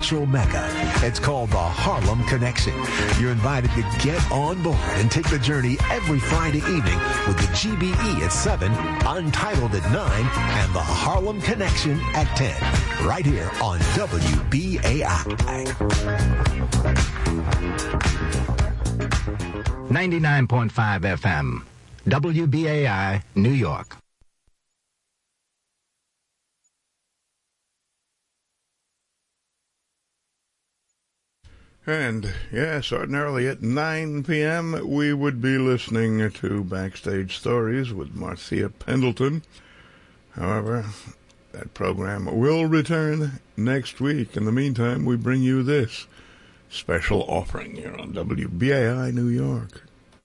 Mecca. It's called the Harlem Connection. You're invited to get on board and take the journey every Friday evening with the GBE at 7, Untitled at 9, and the Harlem Connection at 10. Right here on WBAI. 99.5 FM. WBAI, New York. And, yes, ordinarily at 9 p.m. we would be listening to Backstage Stories with Marcia Pendleton. However, that program will return next week. In the meantime, we bring you this special offering here on WBAI New York.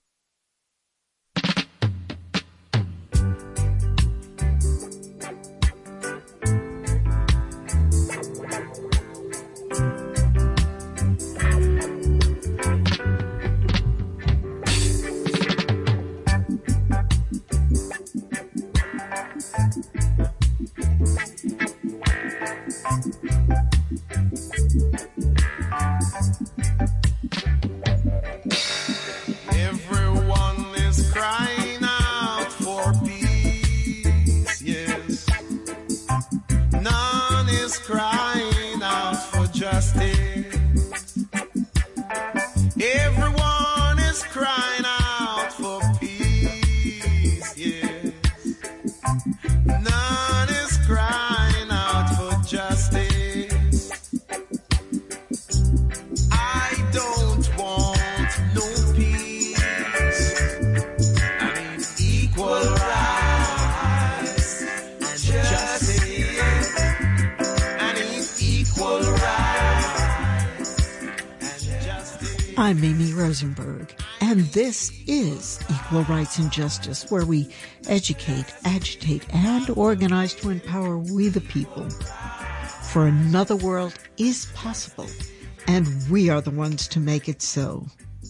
I'm Mimi Rosenberg, and this is Equal Rights and Justice, where we educate, agitate, and organize to empower we the people. For another world is possible, and we are the ones to make it so.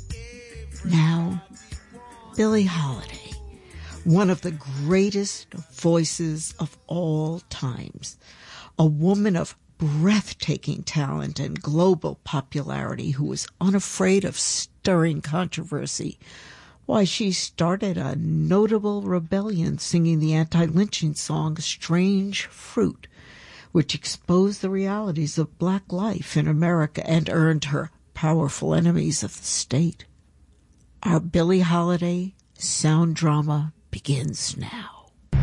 Now, Billie Holiday, one of the greatest voices of all times, a woman of breathtaking talent and global popularity who was unafraid of stirring controversy. Why, she started a notable rebellion singing the anti-lynching song Strange Fruit, which exposed the realities of black life in America and earned her powerful enemies of the state. Our Billie Holiday sound drama begins now.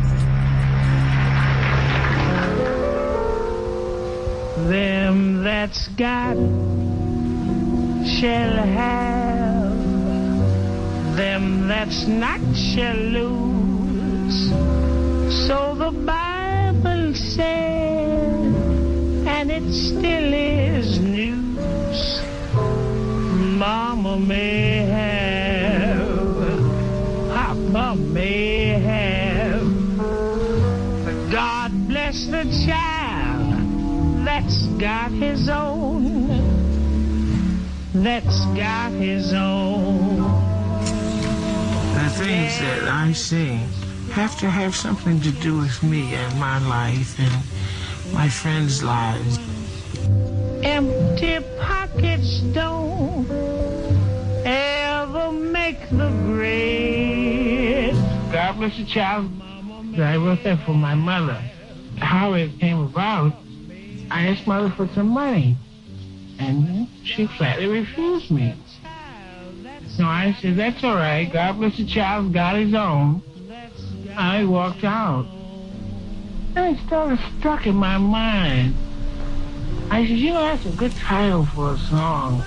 Them that's got shall have, them that's not shall lose. So the Bible said, and it still is news. Mama may have, Papa may have, but God bless the child that's got his own, that's got his own. The things that I sing have to have something to do with me and my life and my friends' lives. Empty pockets don't ever make the grade. God bless the child. I wrote that for my mother. How it came about, I asked Mother for some money, and she flatly refused me. So I said, that's all right. God bless the child, got his own. I walked out. And it started stuck in my mind. I said, you know, that's a good title for a song.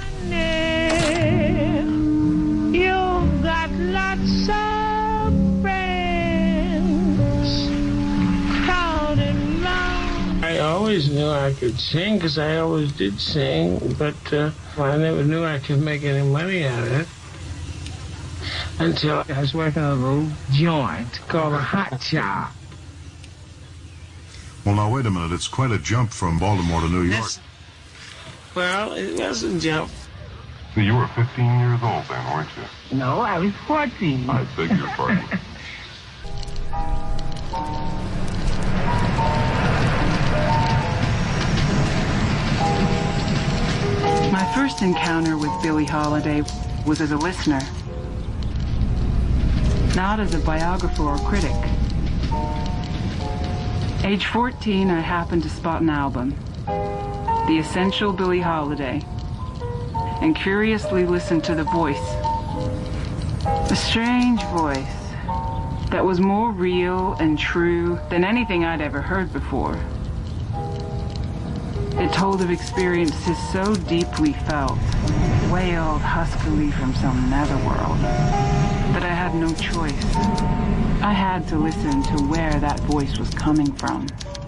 You've got lots of friends, crowded long. I always knew I could sing because I always did sing, but I never knew I could make any money out of it until I was working on a little joint called a hot shop. Well, now, wait a minute. It's quite a jump from Baltimore to New York. Well, it was a jump. So you were 15 years old then, weren't you? No, I was 14. I beg your pardon. My first encounter with Billie Holiday was as a listener, not as a biographer or critic. Age 14, I happened to spot an album, The Essential Billie Holiday, and curiously listened to the voice. A strange voice that was more real and true than anything I'd ever heard before. It told of experiences so deeply felt, wailed huskily from some netherworld, that I had no choice. I had to listen to where that voice was coming from.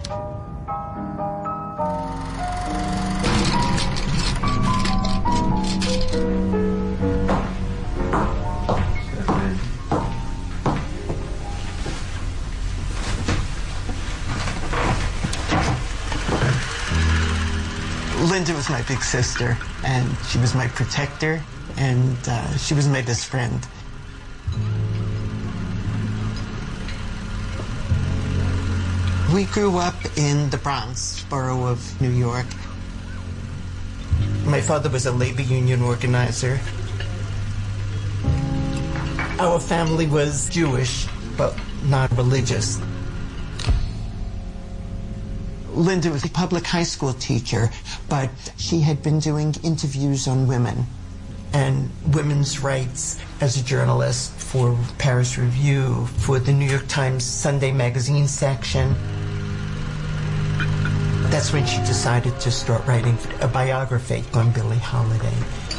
Linda was my big sister, and she was my protector, and she was my best friend. We grew up in the Bronx borough of New York. My father was a labor union organizer. Our family was Jewish, but not religious. Linda was a public high school teacher, but she had been doing interviews on women and women's rights as a journalist for Paris Review, for the New York Times Sunday magazine section. That's when she decided to start writing a biography on Billie Holiday.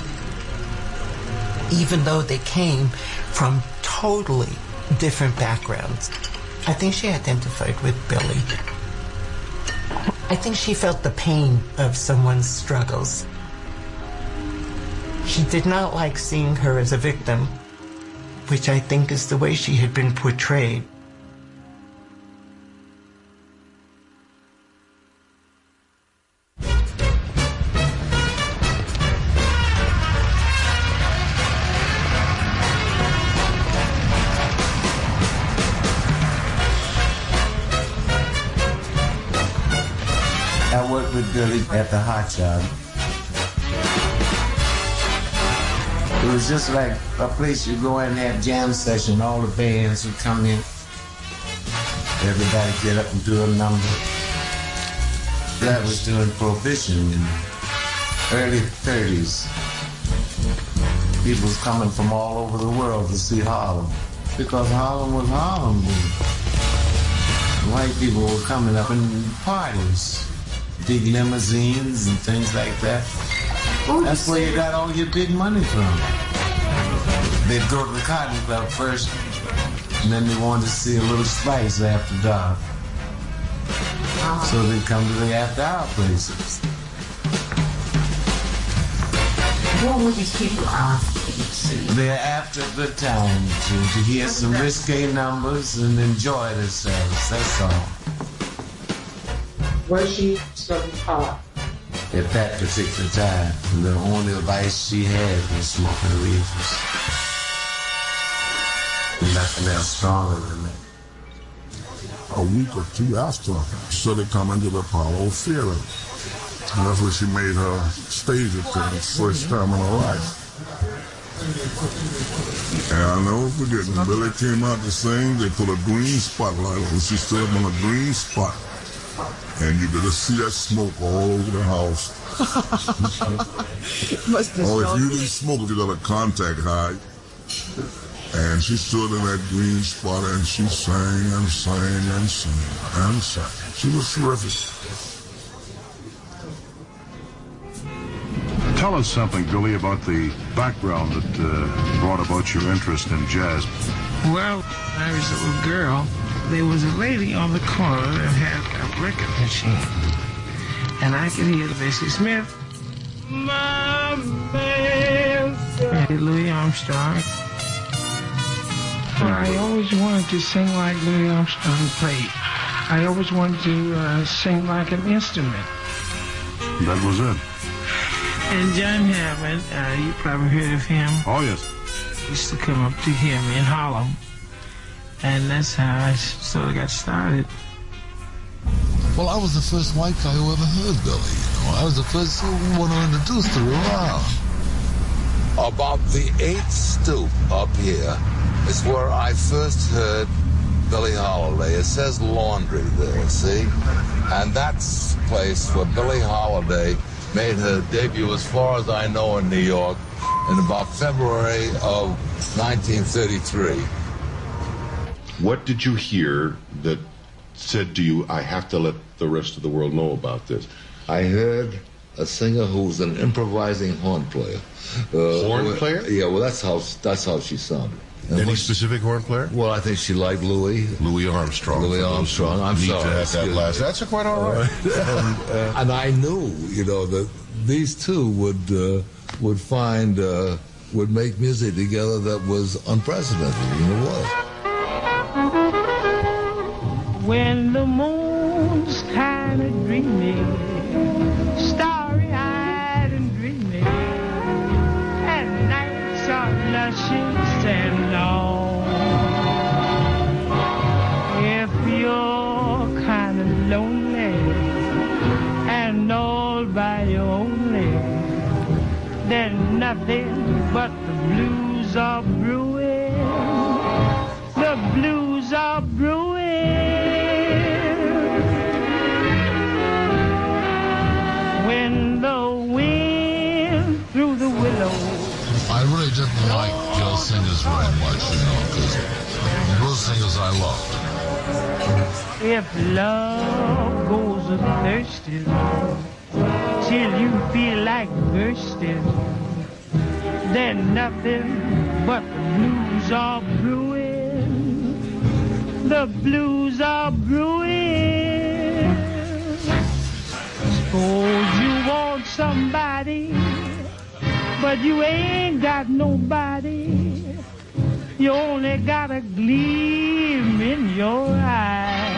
Even though they came from totally different backgrounds, I think she identified with Billie. I think she felt the pain of someone's struggles. She did not like seeing her as a victim, which I think is the way she had been portrayed. I worked with Billie at the Hot Shop. It was just like a place you go in and have jam session. All the bands would come in. Everybody get up and do a number. That was during Prohibition in the early 30s. People was coming from all over the world to see Harlem. Because Harlem was Harlem. White people were coming up in parties. Big limousines and things like that. That's where you got all your big money from. They'd go to the Cotton Club first, and then they wanted to see a little spice after dark. So they'd come to the after-hour places. What would these people ask? They're after a good time to hear some risque numbers and enjoy themselves, that's all. Was she smoking pot? At that particular time, the only vice she had was smoking reefers. Nothing else stronger than that. A week or two after, so they come into the Apollo Theater. And that's where she made her stage appearance, first time in her life. And I'll never forget, when Billie came out to sing, they put a green spotlight on her. She stood up on a green spot. And you could just see that smoke all over the house. Oh, if you didn't smoke, you got a contact high. And she stood in that green spot and she sang and sang and sang and sang. She was terrific. Tell us something, Billie, about the background that brought about your interest in jazz. Well, when I was a little girl, there was a lady on the corner that had a record machine. And I could hear Bessie Smith. My man. Louis Armstrong. I always wanted to sing like Louis Armstrong played. I always wanted to sing like an instrument. That was it. And John Hammond, you probably heard of him. Oh, yes. Used to come up to him in Harlem. And that's how I sort of got started. Well, I was the first white guy who ever heard Billie, you know. I was the first one introduced her around. About the 8th stoop up here is where I first heard Billie Holiday. It says Laundry there, see? And that's the place where Billie Holiday made her debut, as far as I know, in New York in about February of 1933. What did you hear that said to you, I have to let the rest of the world know about this? I heard a singer who was an improvising horn player. Horn player? Yeah, well, that's how she sounded. And any specific horn player? Well, I think she liked Louis Armstrong. Louis Armstrong. I'm need sorry. To have that last. That's quite all right. And I knew, that these two would find would make music together that was unprecedented in the world. When the moon's kind of dreamy, starry-eyed and dreamy, and nights are luscious and long. If you're kind of lonely and all by your only, then nothing but the blues are brewing. The blues are brewing. When the wind through the willows. I really didn't like girl singers very much, because those singers I loved. If love goes a-thirsting till you feel like bursting, then nothing but the blues are brewing. The blues are brewing. Suppose you want somebody, but you ain't got nobody. You only got a gleam in your eye.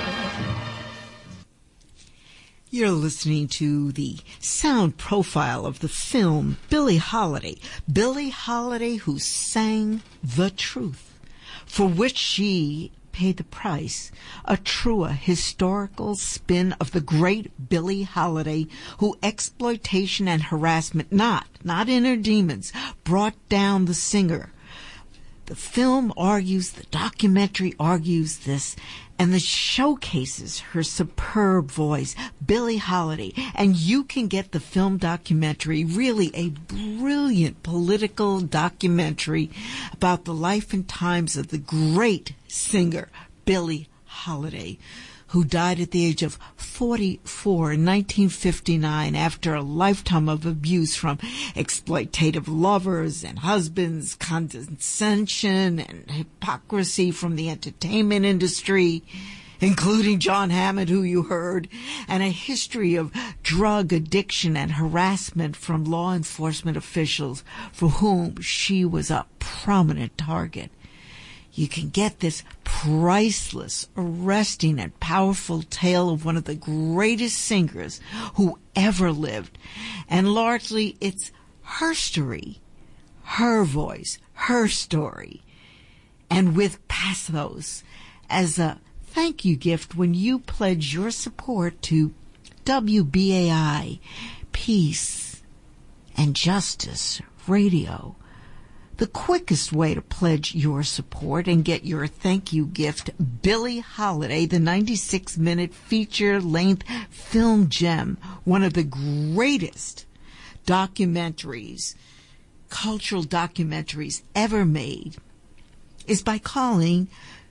You're listening to the sound profile of the film Billie Holiday. Billie Holiday, who sang the truth, for which she paid the price, a truer historical spin of the great Billie Holiday, who exploitation and harassment, not inner demons, brought down the singer. The film argues, the documentary argues this, and it showcases her superb voice, Billie Holiday. And you can get the film documentary, really a brilliant political documentary about the life and times of the great singer, Billie Holiday, who died at the age of 44 in 1959 after a lifetime of abuse from exploitative lovers and husbands, condescension and hypocrisy from the entertainment industry, including John Hammond, who you heard, and a history of drug addiction and harassment from law enforcement officials for whom she was a prominent target. You can get this priceless, arresting, and powerful tale of one of the greatest singers who ever lived. And largely, it's her story, her voice, her story. And with pathos as a thank you gift when you pledge your support to WBAI, Peace and Justice Radio. The quickest way to pledge your support and get your thank you gift, Billie Holiday, the 96-minute feature-length film gem, one of the greatest documentaries, cultural documentaries ever made, is by calling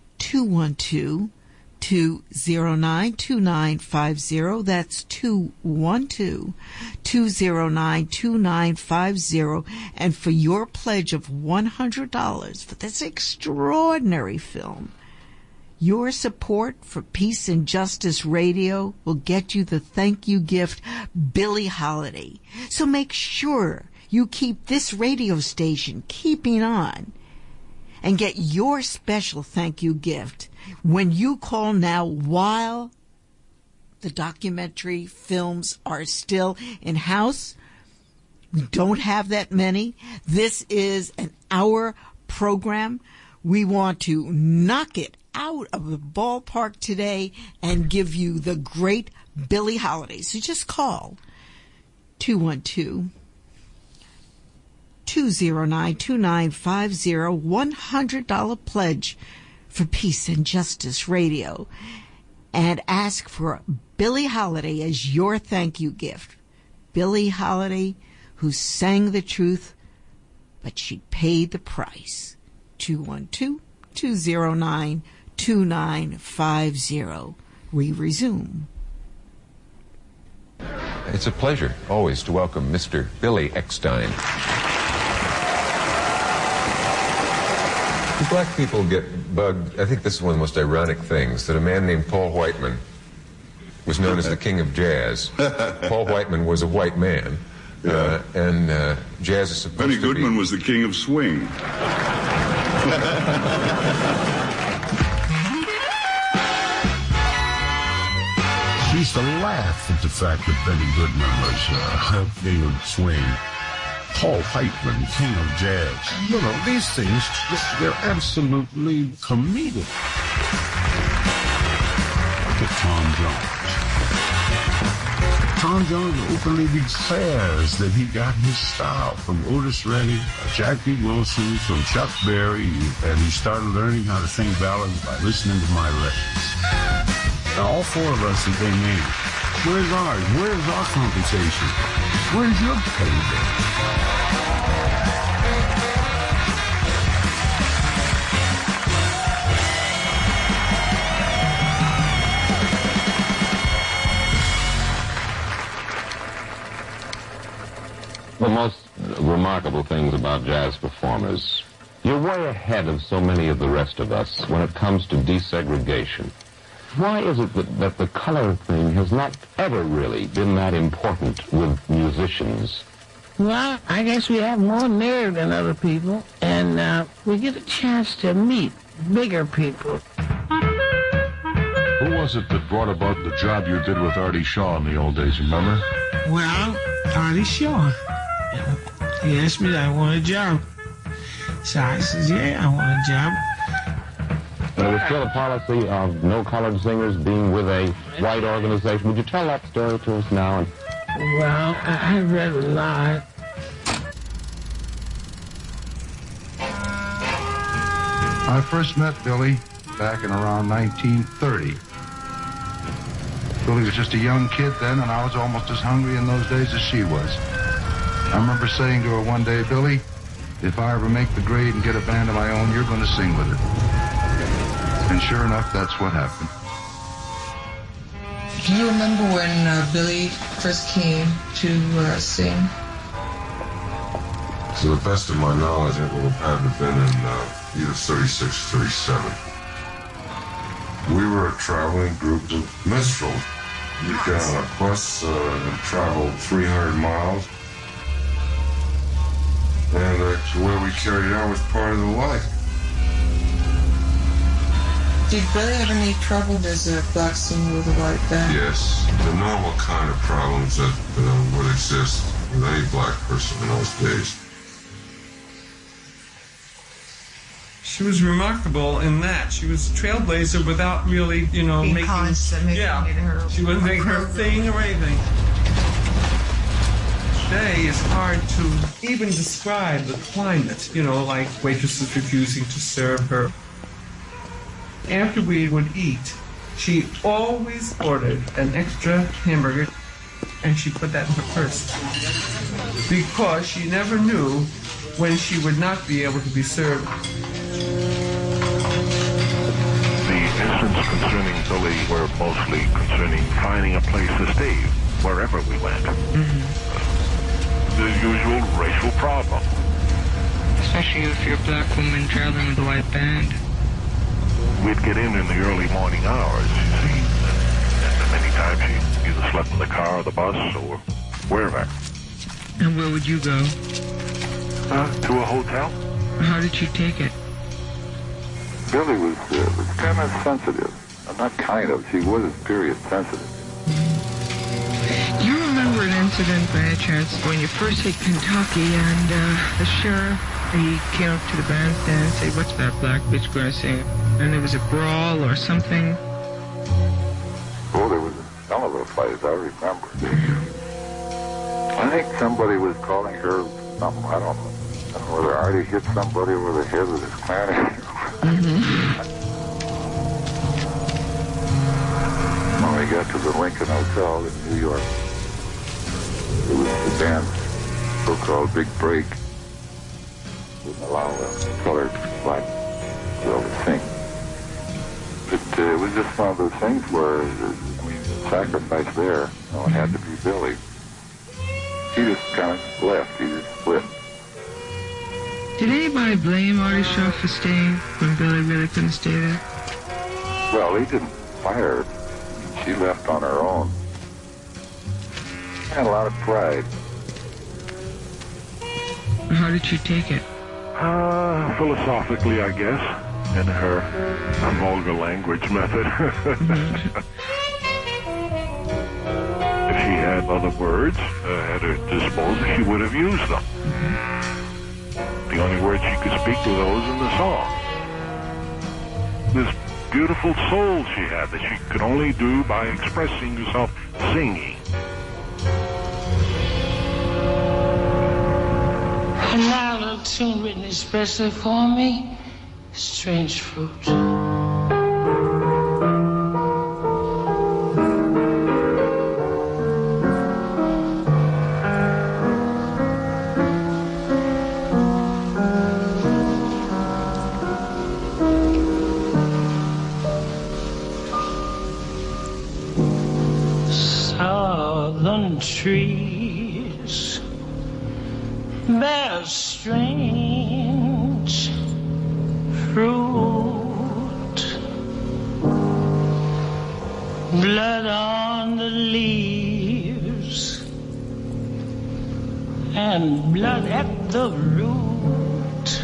212-209-2950. That's 212-209-2950. And for your pledge of $100 for this extraordinary film, your support for Peace and Justice Radio will get you the thank you gift, Billie Holiday. So make sure you keep this radio station keeping on and get your special thank you gift when you call now while the documentary films are still in-house. We don't have that many. This is an hour program. We want to knock it out of the ballpark today and give you the great Billie Holiday. So just call 212-209-2950, $100 pledge for Peace and Justice Radio, and ask for Billie Holiday as your thank you gift. Billie Holiday, who sang the truth, but she paid the price. 212-209-2950. We resume. It's a pleasure always to welcome Mr. Billy Eckstine. Black people get bugged. I think this is one of the most ironic things, that a man named Paul Whiteman was known as the king of jazz. Paul Whiteman was a white man, and jazz is supposed Benny to be... Goodman was the king of swing. She used to laugh at the fact that Benny Goodman was king of swing. Paul Whiteman, king of jazz. You know, these things, they're absolutely comedic. Look at Tom Jones. Tom Jones openly declares that he got his style from Otis Redding, Jackie Wilson, from Chuck Berry, and he started learning how to sing ballads by listening to my records. Now, all four of us are being named. Where's ours? Where's our compensation? Where's your payday? The most remarkable things about jazz performers, you're way ahead of so many of the rest of us when it comes to desegregation. Why is it that the color thing has not ever really been that important with musicians? Well, I guess we have more nerve than other people, and we get a chance to meet bigger people. Who was it that brought about the job you did with Artie Shaw in the old days, remember? Well, Artie Shaw. He asked me if I want a job. So I said, yeah, I want a job. There was still a policy of no colored singers being with a white organization. Would you tell that story to us now? Well, I read a lot. I first met Billy back in around 1930. Billy was just a young kid then, and I was almost as hungry in those days as she was. I remember saying to her one day, Billy, if I ever make the grade and get a band of my own, you're going to sing with it. And sure enough, that's what happened. Do you remember when Billy first came to sing? To the best of my knowledge, it would have had to have been in either 36, 37. We were a traveling group of minstrels. We'd get on a bus and travel 300 miles. And where we carried out was part of the life. Did Billy have any trouble as a black singer with a white band? Yes, the normal kind of problems that would exist with any black person in those days. She was remarkable in that she was a trailblazer without really, you know, making her. She wasn't making her thing or anything. Today it's hard to even describe the climate, you know, like waitresses refusing to serve her. After we would eat, she always ordered an extra hamburger, and she put that in her purse. Because she never knew when she would not be able to be served. The incidents concerning Billy were mostly concerning finding a place to stay wherever we went. The usual racial problem. Especially if you're a black woman traveling with a white band. We'd get in the early morning hours, you see. And many times she either slept in the car or the bus or wherever. And where would you go? To a hotel. How did she take it? Billy was kind of sensitive. Not kind of, she was period sensitive. Do you remember an incident by any chance when you first hit Kentucky and the sheriff, he came up to the bandstand and said, what's that black bitch gonna sing? And there was a brawl or something? Oh, there was a hell of a fight, I remember. I think somebody was calling her something. I don't know whether Artie hit somebody over the head with his clarinet. When we got to the Lincoln Hotel in New York, it was the band's so-called big break. Wouldn't allow a colored black girl to sing. But it was just one of those things where, sacrifice there, it had to be Billy. He just kind of left. He just split. Did anybody blame Artie Shaw for staying when Billy really couldn't stay there? Well, he didn't fire her. She left on her own. Had a lot of pride. How did she take it? Philosophically, I guess, in her vulgar language method. If she had other words at her disposal, she would have used them. The only words she could speak were those in the song. This beautiful soul she had that she could only do by expressing herself singing. And now a little tune written especially for me, Strange Fruit. Southern trees bear strange fruit, blood on the leaves and blood at the root,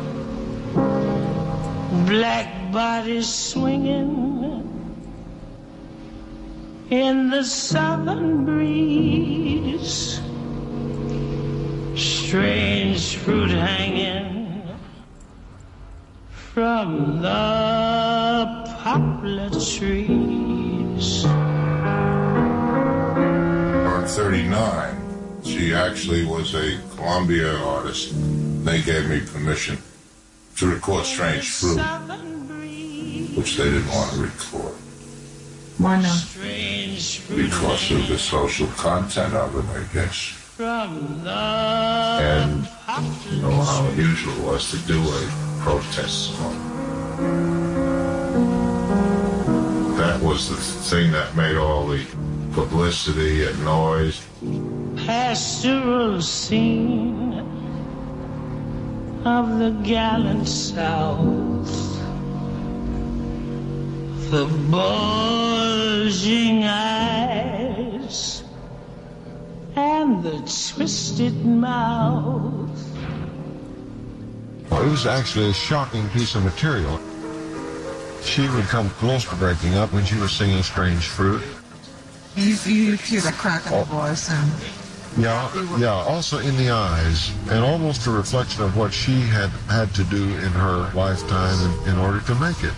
black bodies swinging in the southern breeze, strange fruit hanging from the poplar trees. On 39, she actually was a Columbia artist. They gave me permission to record Strange Fruit, which they didn't want to record. Why not? Because of the social content of it, I guess. And you know how unusual it was to do a protest song. That was the thing that made all the publicity and noise. Pastoral scene of the gallant South, the bulging eyes and the twisted mouth. Well, it was actually a shocking piece of material. She would come close to breaking up when she was singing Strange Fruit. You hear the crack in the voice and... Yeah, also in the eyes, and almost a reflection of what she had to do in her lifetime in order to make it.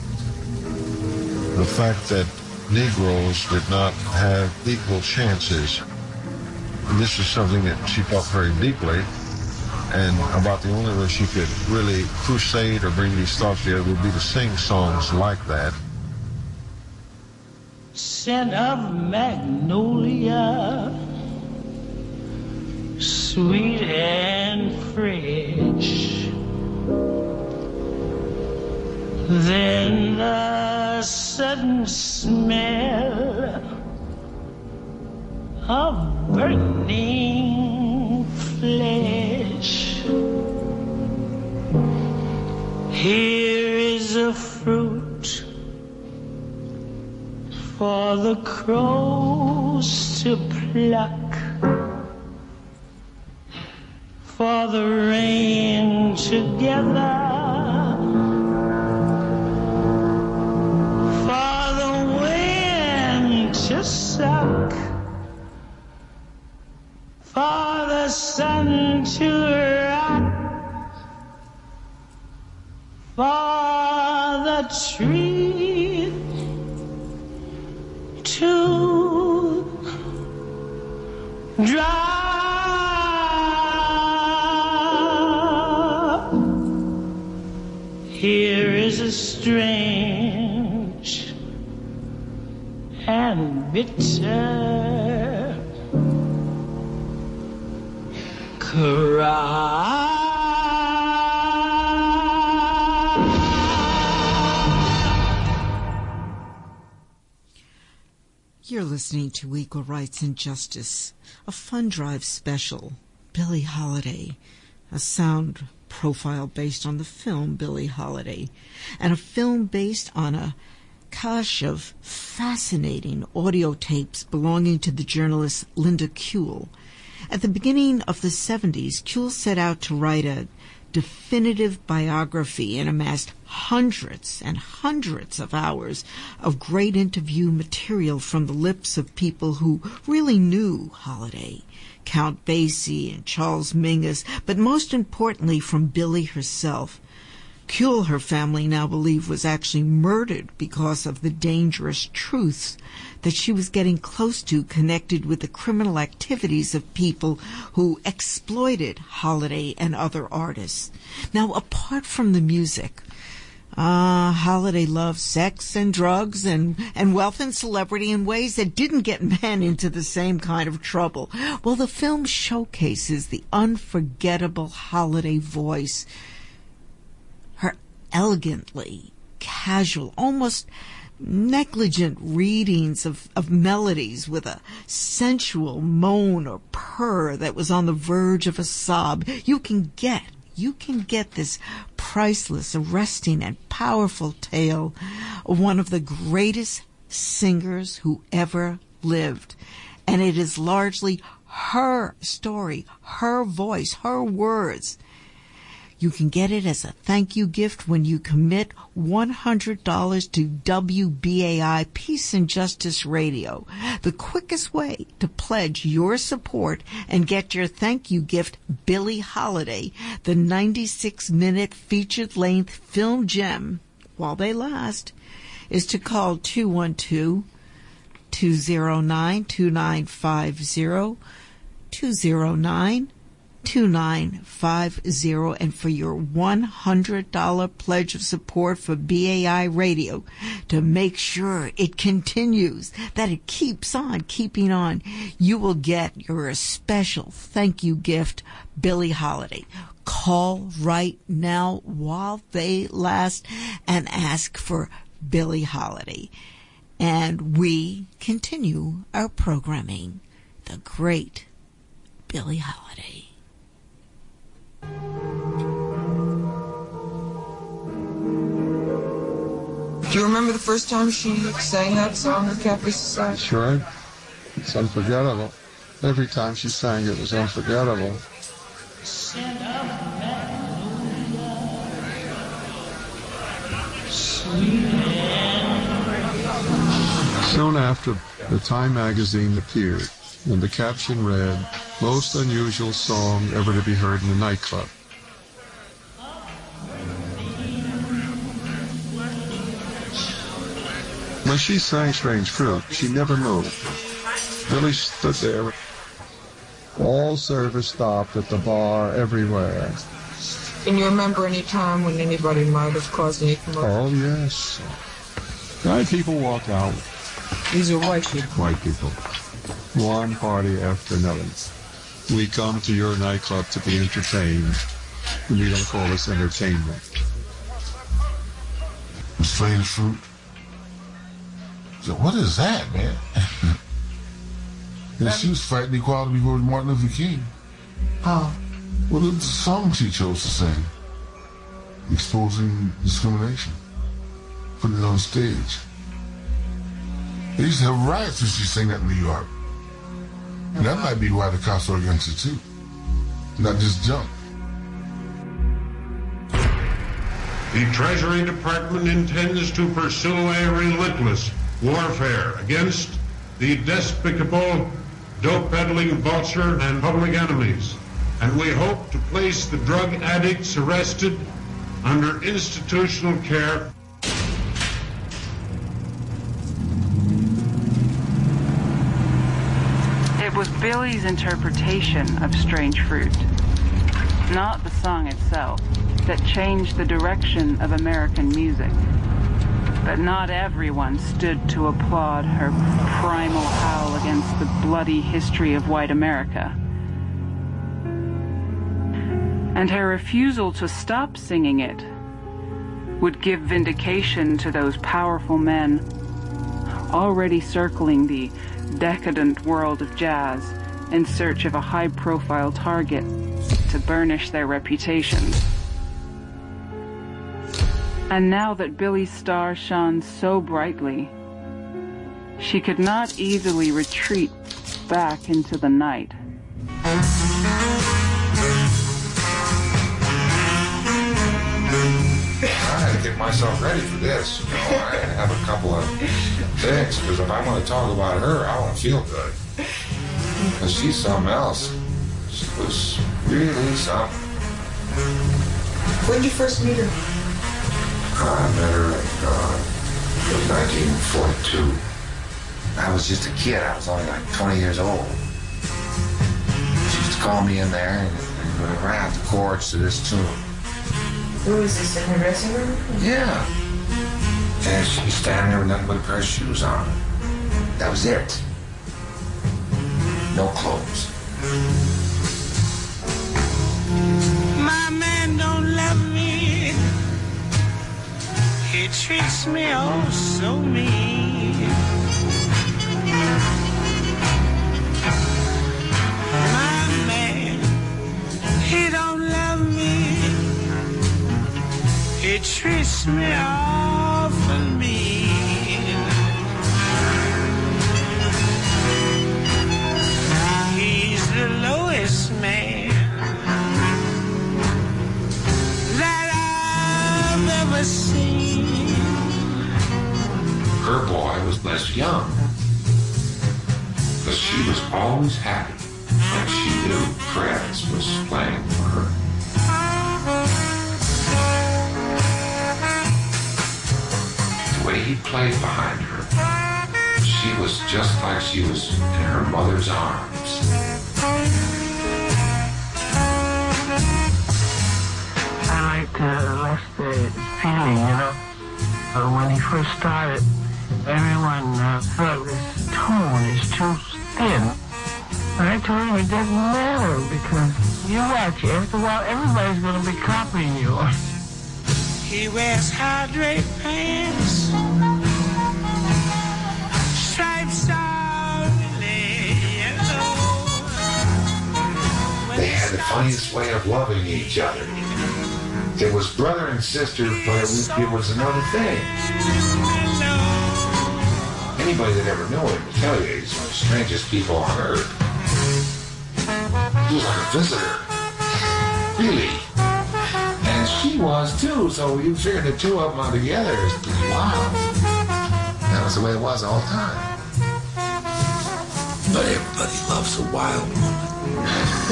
The fact that Negroes did not have equal chances. This is something that she felt very deeply, and about the only way she could really crusade or bring these thoughts together would be to sing songs like that. Scent of magnolia, sweet and fresh. Then the sudden smell of burning flesh. Here is a fruit for the crows to pluck, for the rain to gather, to suck, for the sun to rock, for the tree to dry. strange and bitter cry. You're listening to Equal Rights and Justice, a Fun Drive special, Billie Holiday, a sound profile based on the film Billie Holiday, and a film based on a cache of fascinating audio tapes belonging to the journalist Linda Kuehl. At the beginning of the 70s, Kuehl set out to write a definitive biography and amassed hundreds and hundreds of hours of great interview material from the lips of people who really knew Holiday, Count Basie and Charles Mingus, but most importantly from Billie herself. Kuehl, her family now believe, was actually murdered because of the dangerous truths that she was getting close to connected with the criminal activities of people who exploited Holiday and other artists. Now, apart from the music, Holiday loved sex and drugs and wealth and celebrity in ways that didn't get men into the same kind of trouble. Well, the film showcases the unforgettable Holiday voice, her elegantly casual, almost negligent readings of melodies with a sensual moan or purr that was on the verge of a sob. You can get this priceless, arresting, and powerful tale of one of the greatest singers who ever lived. And it is largely her story, her voice, her words. You can get it as a thank you gift when you commit $100 to WBAI Peace and Justice Radio. The quickest way to pledge your support and get your thank you gift, Billie Holiday, the 96-minute featured-length film gem, while they last, is to call 212-209-2950, 209-2950, and for your $100 pledge of support for BAI Radio to make sure it continues, that it keeps on keeping on, you will get your special thank you gift, Billie Holiday. Call right now while they last and ask for Billie Holiday. And we continue our programming. The great Billie Holiday. Do you remember the first time she sang that song at Cafe Society? Sure. It's unforgettable. Every time she sang it was unforgettable. Soon after, the Time magazine appeared, and the caption read, "Most unusual song ever to be heard in a nightclub." When she sang Strange Fruit, she never moved. Billie stood there. All service stopped at the bar, everywhere. Can you remember any time when anybody might have caused any commotion? Oh, yes. Right, people walk out. These are white people. White people. One party after another. We come to your nightclub to be entertained, and you don't call this entertainment. Strange Fruit? So what is that, man? And she was fighting equality before Martin Luther King. Oh. Well, it's the song she chose to sing. Exposing discrimination. Putting it on stage. They used to have riots when she sang that in New York. And that might be why the cops are against it too. Not just junk. The Treasury Department intends to pursue a relentless warfare against the despicable, dope-peddling vulture and public enemies. And we hope to place the drug addicts arrested under institutional care. It was Billie's interpretation of Strange Fruit, not the song itself, that changed the direction of American music. But not everyone stood to applaud her primal howl against the bloody history of white America. And her refusal to stop singing it would give vindication to those powerful men already circling the decadent world of jazz in search of a high-profile target to burnish their reputations. And now that Billie's star shone so brightly, she could not easily retreat back into the night. I had to get myself ready for this. You know, I had to have a couple of things, because if I want to talk about her, I want to feel good. Because she's something else. She was really something. When did you first meet her? I met her in 1942. I was just a kid. I was only like 20 years old. She used to call me in there and write out the chords to this tune. Who was this, in her dressing room? Yeah. And she'd be standing there with nothing but a pair of shoes on. That was it. No clothes. My man don't love me. He treats me oh so mean. My man, he don't love me. He treats me awful mean. He's the lowest man that I've ever seen. Her boy was Les Young. Because she was always happy when she knew Prince was playing for her. The way he played behind her, she was just like she was in her mother's arms. I liked Lester's feeling, you know. When he first started, everyone thought this tone is too thin. And I told him it doesn't matter, because you watch it. After a while, everybody's going to be copying you. He wears high-draped pants, stripes are really yellow. They had the funniest way of loving each other. It was brother and sister, but it was another thing. Anybody that ever knew him will tell you he's one of the strangest people on earth. He was like a visitor. Really. And she was too, so you figured the two of them all together is pretty wild. That was the way it was all the time. But everybody loves a wild woman.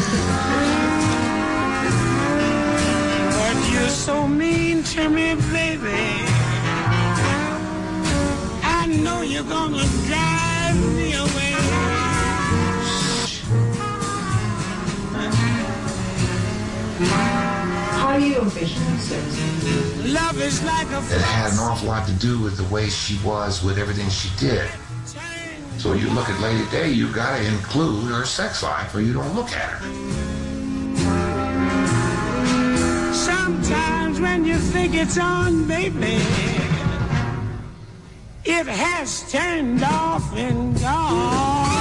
But you're so mean to me, baby. I know you're gonna drive me away. How do you envision sex? Love is like a It had an awful lot to do with the way she was, with everything she did. So when you look at Lady Day, you gotta include her sex life, or you don't look at her. Sometimes when you think it's on, baby, it has turned off and gone.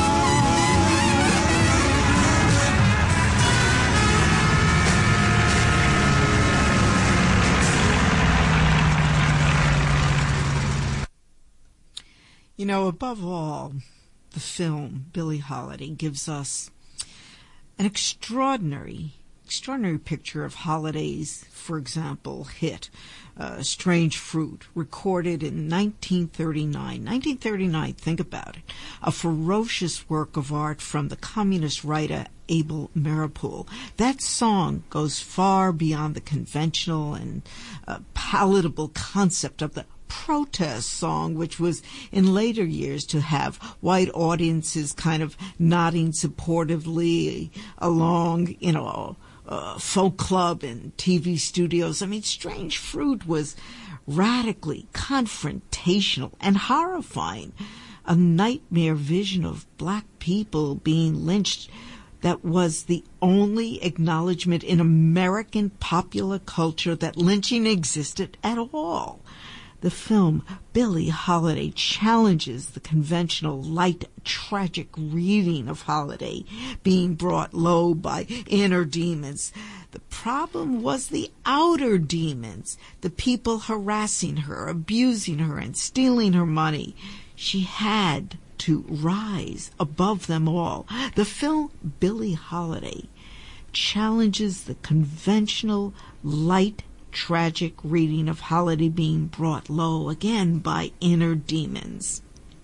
You know, above all, the film Billie Holiday gives us an extraordinary picture of Holiday's, for example, hit, Strange Fruit, recorded in 1939. 1939, think about it. A ferocious work of art from the communist writer Abel Meeropol. That song goes far beyond the conventional and palatable concept of the protest song, which was in later years to have white audiences kind of nodding supportively along, you know, folk club and TV studios. I mean, Strange Fruit was radically confrontational and horrifying. A nightmare vision of black people being lynched that was the only acknowledgement in American popular culture that lynching existed at all. The film Billie Holiday challenges the conventional light, tragic reading of Holiday being brought low by inner demons. The problem was the outer demons, the people harassing her, abusing her, and stealing her money. She had to rise above them all. The film Billie Holiday challenges the conventional light, tragic reading of Holiday being brought low again by inner demons.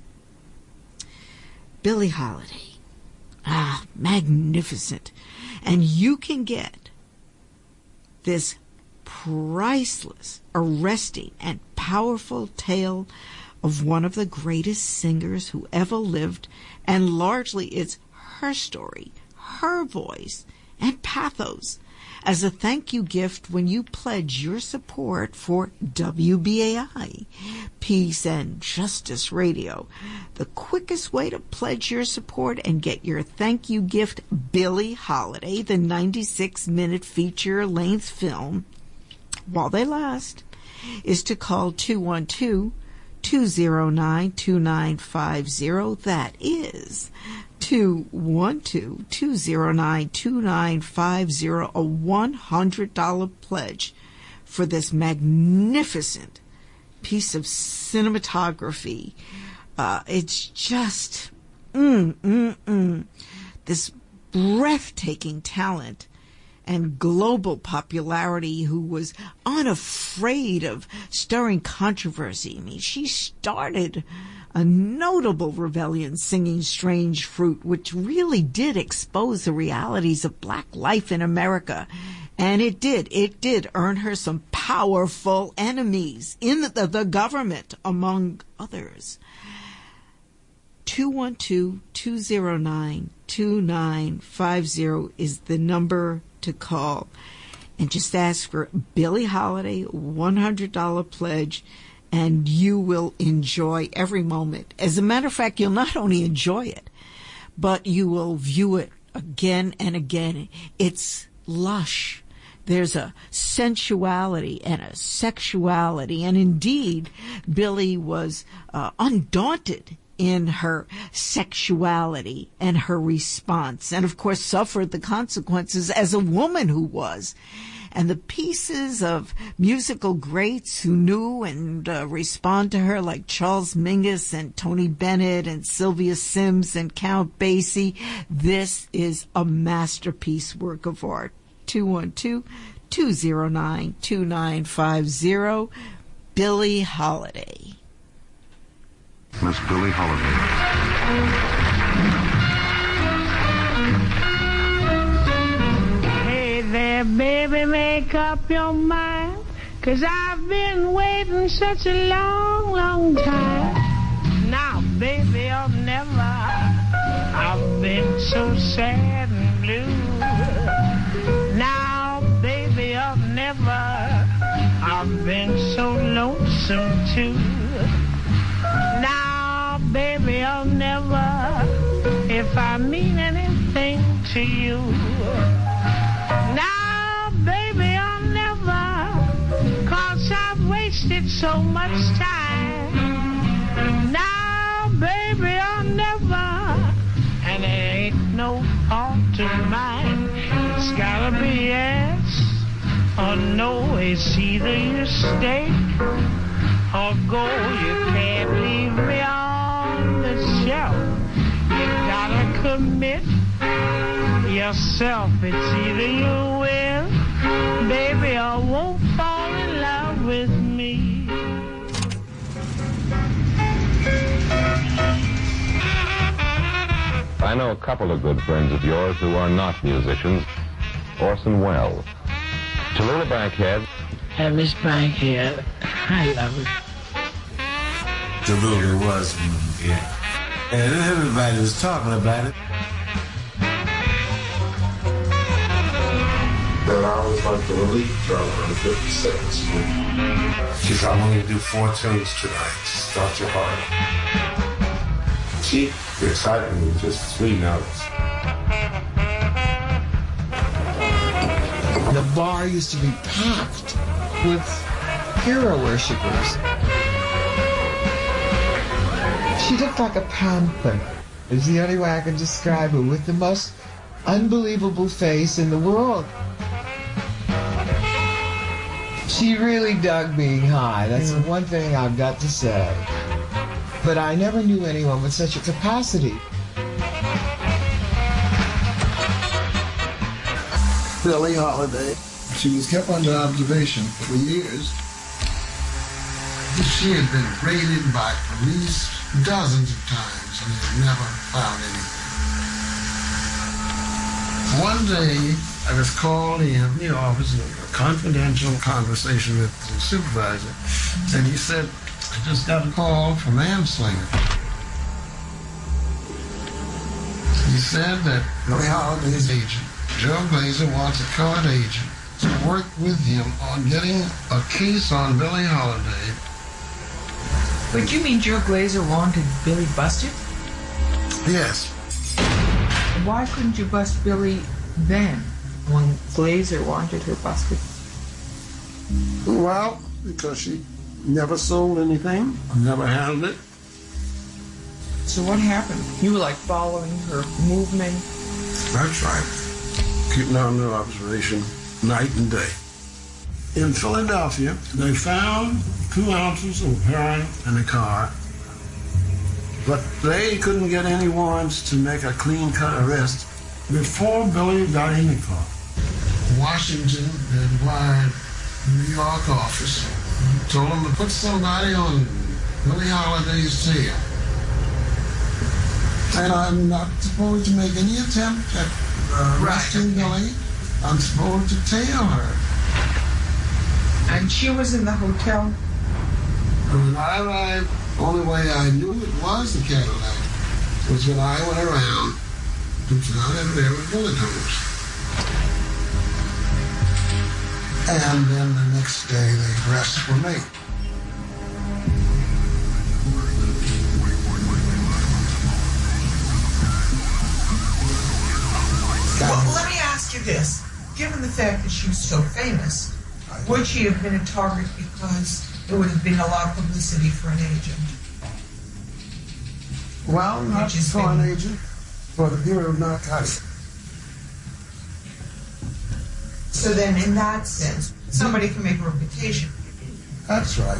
Billie Holiday, magnificent. And you can get this priceless, arresting, and powerful tale of one of the greatest singers who ever lived, and largely it's her story, her voice, and pathos, as a thank you gift when you pledge your support for WBAI, Peace and Justice Radio. The quickest way to pledge your support and get your thank you gift, Billie Holiday, the 96-minute feature-length film, while they last, is to call 212-209-2950. That is 212-209-2950, a $100 pledge for this magnificent piece of cinematography. It's just this breathtaking talent and global popularity, who was unafraid of stirring controversy. I mean, she started a notable rebellion singing Strange Fruit, which really did expose the realities of black life in America. And it did earn her some powerful enemies in the government, among others. 212-209-2950 is the number to call. And just ask for Billie Holiday, $100 pledge, and you will enjoy every moment. As a matter of fact, you'll not only enjoy it, but you will view it again and again. It's lush. There's a sensuality and a sexuality, and indeed, Billie was undaunted in her sexuality and her response, and of course suffered the consequences as a woman who was. And the pieces of musical greats who knew and respond to her, like Charles Mingus and Tony Bennett and Sylvia Sims and Count Basie, this is a masterpiece work of art. 212-209-2950, Billie Holiday. Miss Billie Holiday. Hey there, baby, make up your mind, 'cause I've been waiting such a long, long time. Now, baby, or never, I've been so sad and blue. Now, baby, or never, I've been so lonesome too. Now, baby, I'll never, if I mean anything to you. Now, baby, I'll never, 'cause I've wasted so much time. Now, baby, I'll never, and it ain't no fault of mine. It's gotta be yes or no. It's either you stay or go. You can't leave me on the shelf. You gotta commit yourself. It's either you will, baby, or won't fall in love with me. I know a couple of good friends of yours who are not musicians. Orson Welles, Tallulah Bankhead. And Miss Bankhead, I love it. Tallulah was, yeah. And everybody was talking about it. down to Elite Drum on 56. She said, I'm only going to do 4 tunes tonight. Start your heart. She excited me with just 3 notes. The bar used to be packed with hero worshippers. She looked like a panther. It's the only way I can describe her, with the most unbelievable face in the world. She really dug being high. That's the one thing I've got to say. But I never knew anyone with such a capacity. Billie Holiday. She was kept under observation for years. She had been raided by police dozens of times and had never found anything. One day, I was called in the office in a confidential conversation with the supervisor, and he said, I just got a call from manslayer. He said that Billie Holiday's agent, Joe Glazer, wants a colored agent to work with him on getting a case on Billie Holiday. But you mean Joe Glazer wanted Billie busted? Yes. Why couldn't you bust Billie then, when Glazer wanted her busted? Well, because she never sold anything, never handled it. So what happened? You were like following her movement? That's right. Keeping her under observation night and day. In Philadelphia, they found 2 ounces of heroin in the car, but they couldn't get any warrants to make a clean-cut arrest before Billie got in the car. Washington had wired the New York office, told them to put somebody on Billie Holiday's tail. And I'm not supposed to make any attempt at arresting Billie. I'm supposed to tail her. And she was in the hotel? When I arrived, the only way I knew it was the Cadillac was when I went around and found it there with bullet holes. And then the next day, the arrests were made. Well, let me ask you this. Given the fact that she was so famous, would she have been a target because there would have been a lot of publicity for an agent? Well, not for an agent, for the Bureau of Narcotics. So then, in that sense, somebody can make a reputation. That's right.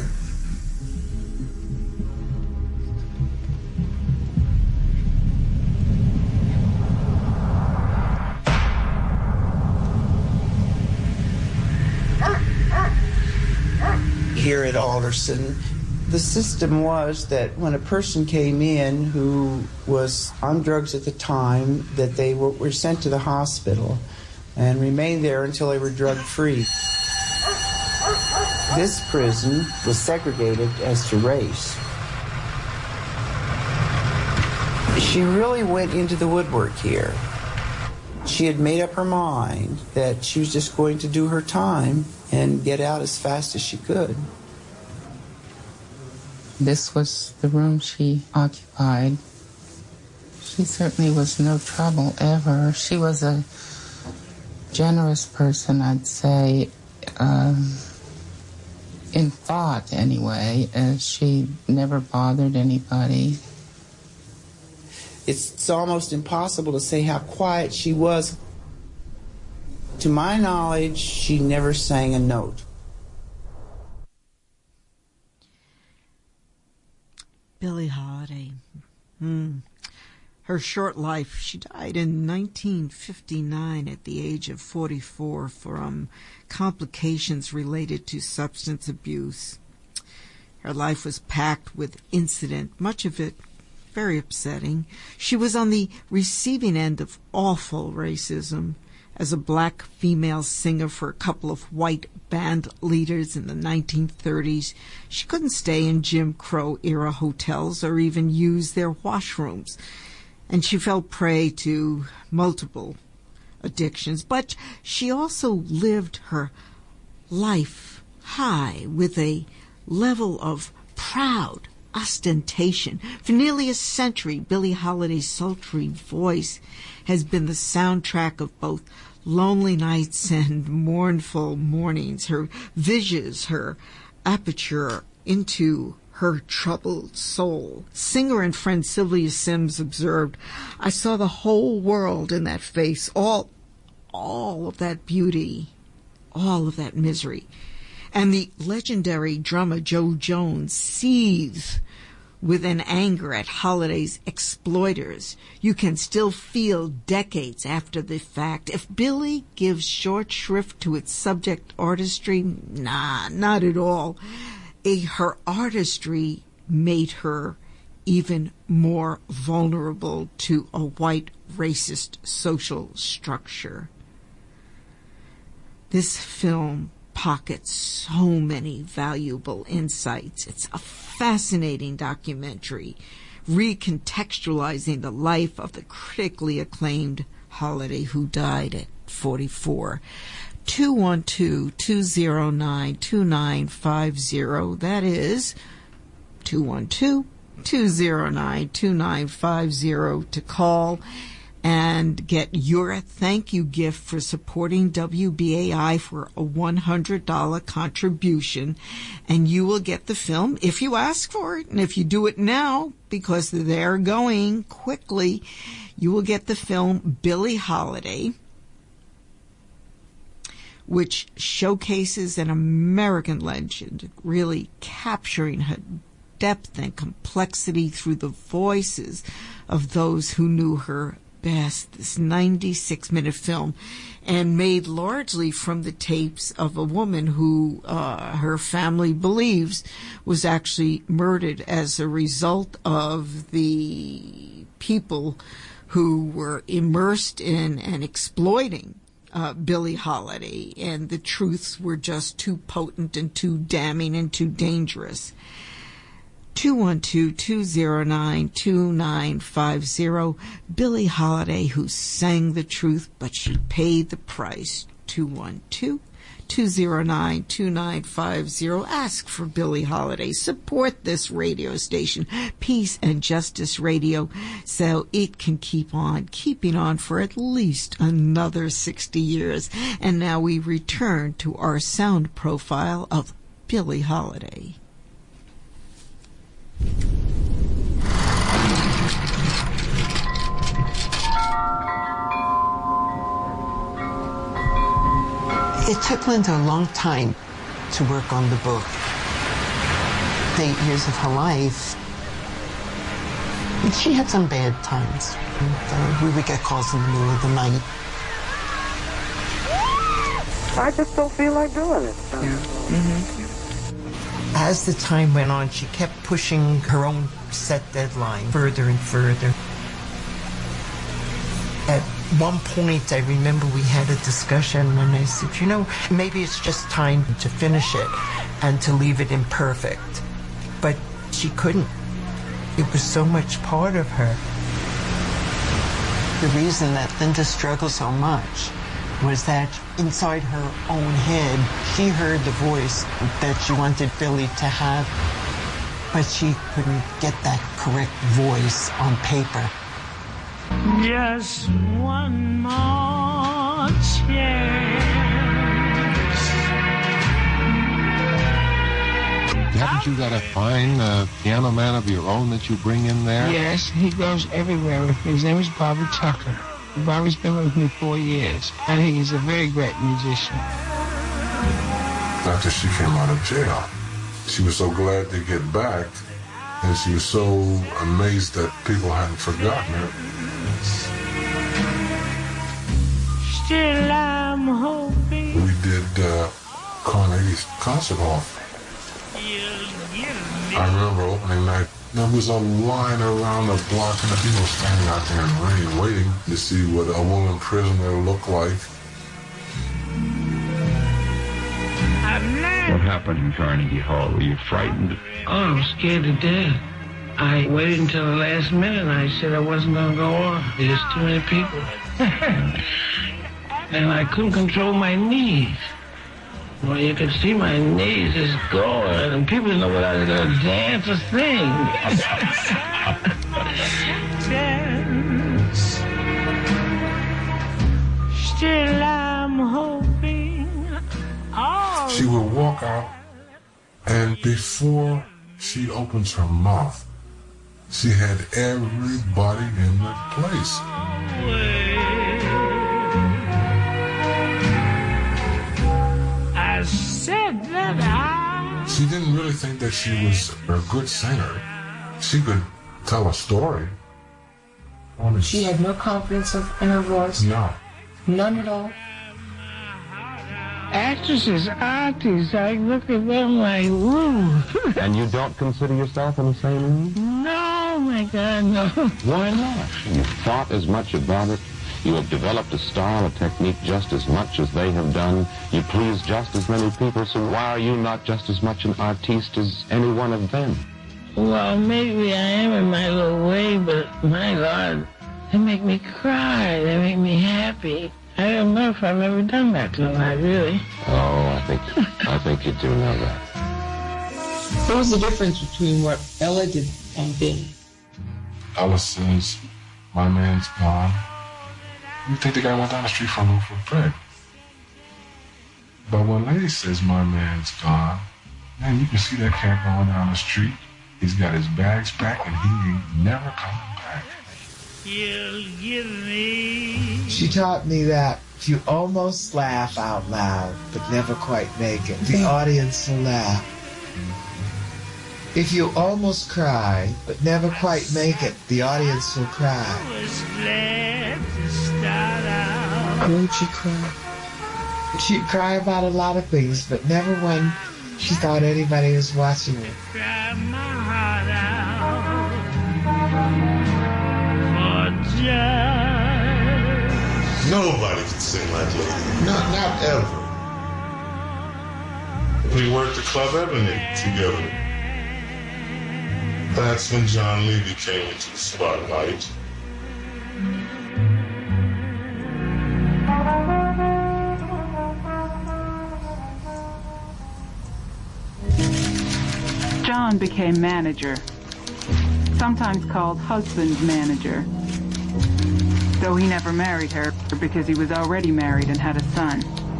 Here at Alderson, the system was that when a person came in who was on drugs at the time, that they were sent to the hospital and remained there until they were drug-free. This prison was segregated as to race. She really went into the woodwork here. She had made up her mind that she was just going to do her time and get out as fast as she could. This was the room she occupied. She certainly was no trouble ever. She was a generous person, I'd say, in thought anyway. She never bothered anybody. It's almost impossible to say how quiet she was. To my knowledge, she never sang a note. Billie Holiday. Her short life, she died in 1959 at the age of 44 from complications related to substance abuse. Her life was packed with incident, much of it very upsetting. She was on the receiving end of awful racism. As a black female singer for a couple of white band leaders in the 1930s, she couldn't stay in Jim Crow-era hotels or even use their washrooms, and she fell prey to multiple addictions, but she also lived her life high with a level of proud ostentation. For nearly a century, Billie Holiday's sultry voice has been the soundtrack of both lonely nights and mournful mornings. Her visions, her aperture into her troubled soul. Singer and friend Sylvia Sims observed, "I saw the whole world in that face, all of that beauty, all of that misery." And the legendary drummer Joe Jones seethed with an anger at Holiday's exploiters. You can still feel decades after the fact. If Billie gives short shrift to its subject artistry, nah, not at all. Her artistry made her even more vulnerable to a white racist social structure. This film pockets so many valuable insights. It's a fascinating documentary recontextualizing the life of the critically acclaimed Holiday, who died at 44. 212-209-2950. That is 212-209-2950 to call and get your thank you gift for supporting WBAI for a $100 contribution. And you will get the film if you ask for it. And if you do it now, because they're going quickly, you will get the film Billie Holiday, which showcases an American legend, really capturing her depth and complexity through the voices of those who knew her best. This 96-minute film, and made largely from the tapes of a woman who her family believes was actually murdered as a result of the people who were immersed in and exploiting Billie Holiday, and the truths were just too potent and too damning and too dangerous. 212-209-2950. Billie Holiday, who sang the truth, but she paid the price. 212-209-2950. Ask for Billie Holiday. Support this radio station, Peace and Justice Radio, so it can keep on keeping on for at least another 60 years. And now we return to our sound profile of Billie Holiday. It took Linda a long time to work on the book. The 8 years of her life, she had some bad times. And, we would get calls in the middle of the night. I just don't feel like doing it. As the time went on, she kept pushing her own set deadline further and further. At one point, I remember we had a discussion, and I said, you know, maybe it's just time to finish it and to leave it imperfect. But she couldn't. It was so much part of her. The reason that Linda struggled so much was that inside her own head, she heard the voice that she wanted Billie to have, but she couldn't get that correct voice on paper. Just one more chance. Haven't you got a fine piano man of your own that you bring in there? Yes, he goes everywhere. His name is Bobby Tucker. Bobby's been with me 4 years, and he's a very great musician. After she came out of jail, she was so glad to get back, and she was so amazed that people hadn't forgotten her. Still I'm hoping. We did Carnegie's Concert Hall. I remember opening night. There was a line around the block, and the people were standing out there in the rain waiting to see what a woman prisoner looked like. What happened in Carnegie Hall? Were you frightened? Oh, I was scared to death. I waited until the last minute, and I said I wasn't going to go on. There's too many people. and I couldn't control my knees. Well, you could see my knees just going, and people didn't know whether I was going to dance or sing. Dance. Still I'm hoping. Oh. She would walk out, and before she opens her mouth, she had everybody in the place. I said that She didn't really think that she was a good singer. She could tell a story. She had no confidence in her voice? No. None at all? Actresses, artists, I look at them like, woo. And you don't consider yourself in the same league? No, my God, no. Why not? You've thought as much about it. You have developed a style, a technique just as much as they have done. You please just as many people, so why are you not just as much an artiste as any one of them? Well, maybe I am in my little way, but my God, they make me cry. They make me happy. I don't know if I've ever done that to them, really. Oh, I think you do know that. What was the difference between what Ella did and Billy? Ella says, my man's gone. You think the guy went down the street from Rupert Craig. But when Lady says, my man's gone, man, you can see that cat going down the street. He's got his bags packed and he ain't never coming back. You'll give me. She taught me that if you almost laugh out loud, but never quite make it, the audience will laugh. If you almost cry, but never quite make it, the audience will cry. Won't she cry? She'd cry about a lot of things, but never when she thought anybody was watching her. Cry my heart out for just. Nobody can sing like Lady. Not ever. We worked at Club Ebony together. That's when John Levy came into the spotlight. John became manager, sometimes called husband's manager, though he never married her because he was already married and had a son.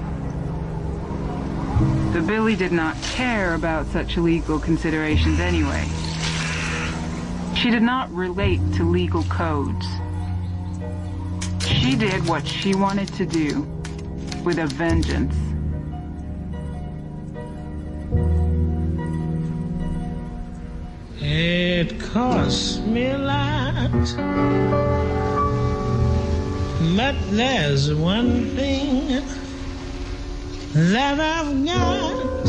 But Billy did not care about such legal considerations anyway. She did not relate to legal codes. She did what she wanted to do with a vengeance. It costs me a lot, but there's one thing that I've got.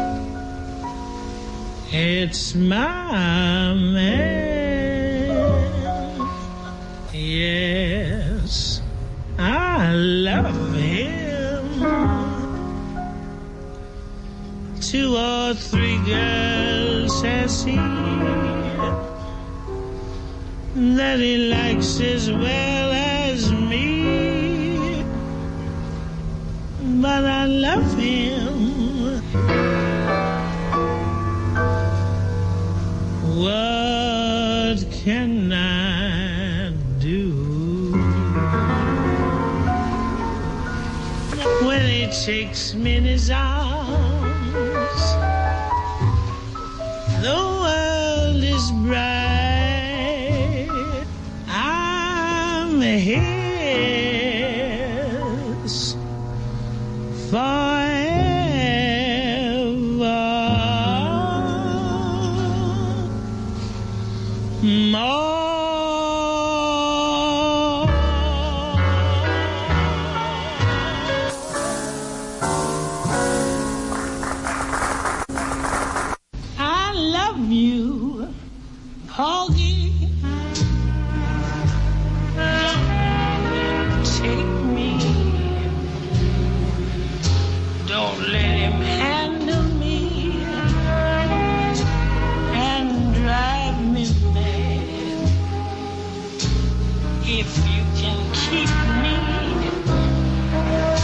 It's my man. Yes, I love him. 2 or 3 girls has he that he likes as well as me, but I love him. What can I do when he takes me in his arms? The world is bright. I'm his forever. I love you, Porgy. Take me. Don't let him handle me and drive me mad. If you can keep me,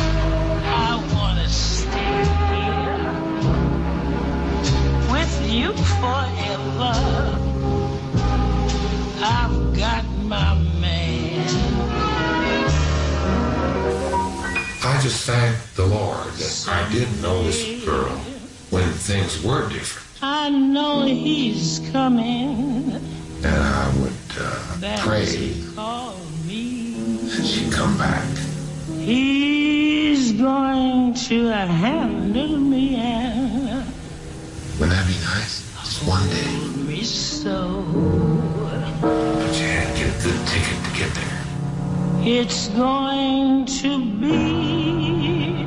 just thank the Lord that I did know this girl when things were different. I know he's coming. And I would pray that she'd come back. He's going to handle me and wouldn't that be nice? Just one day. me so. But you had to get a good ticket to get there. It's going to be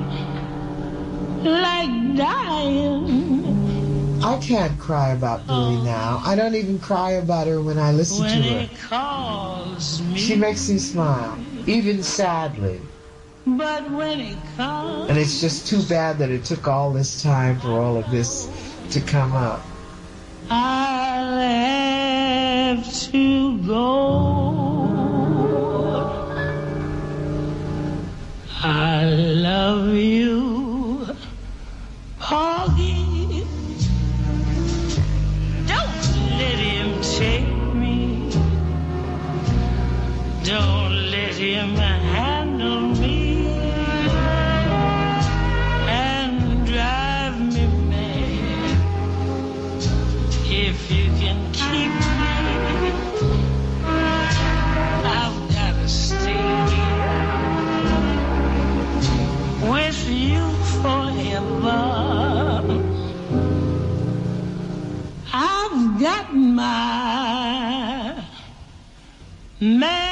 like dying. I can't cry about Billie now. I don't even cry about her when I listen to her. Calls me. She makes me smile, even sadly. But when it comes, and it's just too bad that it took all this time for all of this to come up. I'll have to go. I love you, Porgy. Let him take me. Don't let him handle me and drive me mad. If you can keep me, I've got to stay here with you forever. I've got my man.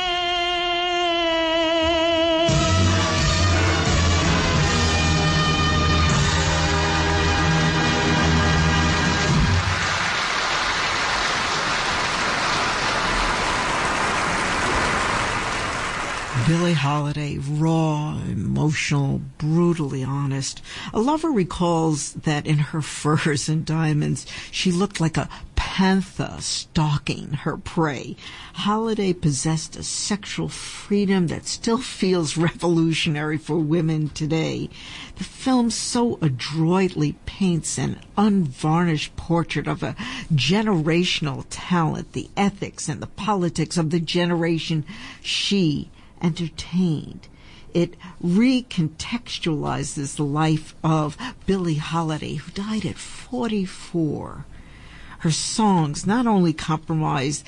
Billie Holiday, raw, emotional, brutally honest. A lover recalls that in her furs and diamonds, she looked like a panther stalking her prey. Holiday possessed a sexual freedom that still feels revolutionary for women today. The film so adroitly paints an unvarnished portrait of a generational talent, the ethics and the politics of the generation she entertained. It recontextualizes the life of Billie Holiday, who died at 44. Her songs not only comprise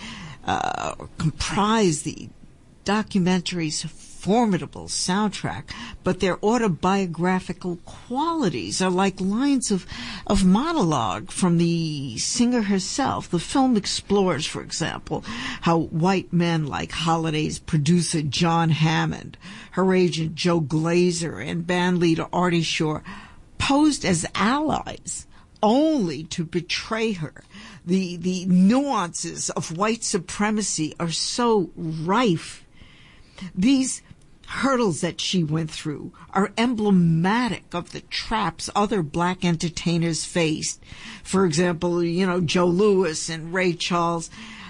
the documentary's formidable soundtrack, but their autobiographical qualities are like lines of monologue from the singer herself. The film explores, for example, how white men like Holiday's producer John Hammond, her agent Joe Glazer, and bandleader Artie Shaw posed as allies only to betray her. The nuances of white supremacy are so rife. These hurdles that she went through are emblematic of the traps other black entertainers faced. For example, Joe Louis and Ray Charles.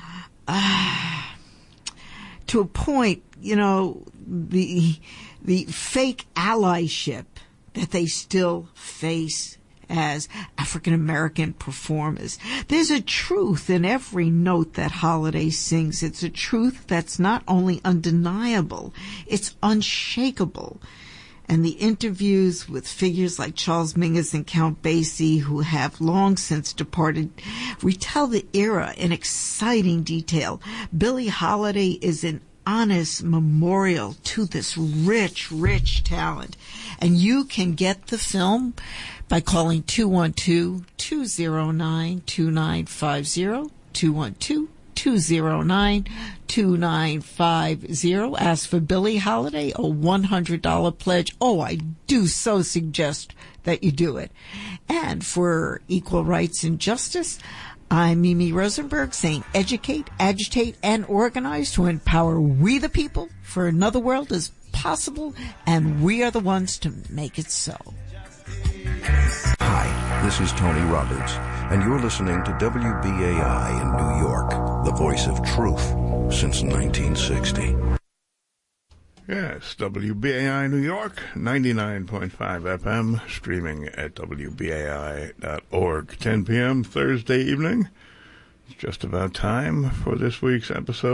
To a point, the fake allyship that they still face as African-American performers. There's a truth in every note that Holiday sings. It's a truth that's not only undeniable, it's unshakable. And the interviews with figures like Charles Mingus and Count Basie, who have long since departed, retell the era in exciting detail. Billie Holiday is an honest memorial to this rich, rich talent. And you can get the film by calling 212-209-2950, 212-209-2950. Ask for Billie Holiday, a $100 pledge. Oh, I do so suggest that you do it. And for equal rights and justice, I'm Mimi Rosenberg saying educate, agitate, and organize to empower we the people, for another world is possible, and we are the ones to make it so. Hi, this is Tony Roberts, and you're listening to WBAI in New York, the voice of truth since 1960. Yes, WBAI New York, 99.5 FM, streaming at WBAI.org, 10 p.m. Thursday evening. It's just about time for this week's episode